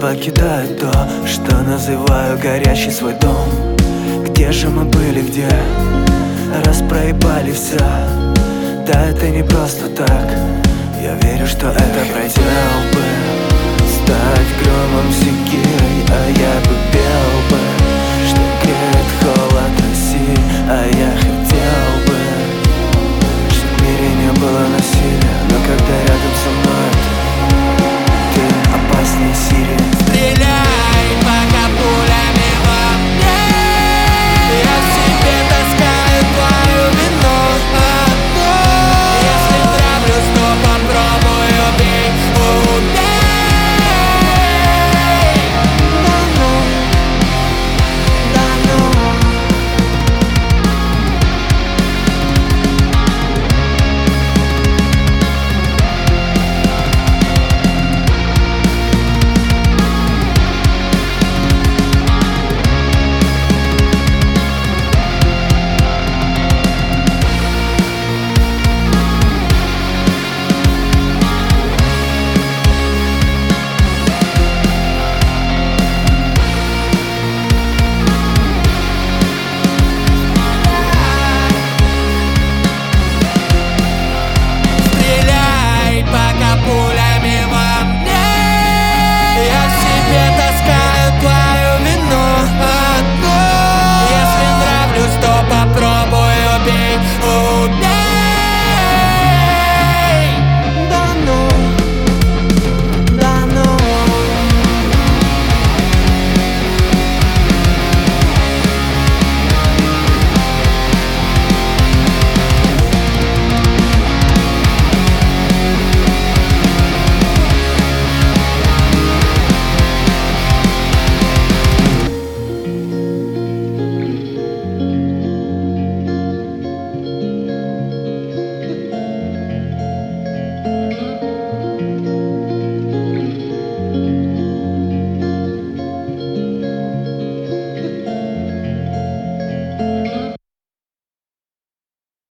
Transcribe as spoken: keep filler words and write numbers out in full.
покидаю то, что называю горящий свой дом. Где же мы были, где? Раз проебали все. Да это не просто так. Я верю, что это пройдет бы. Стать громом секирой, а я бы пел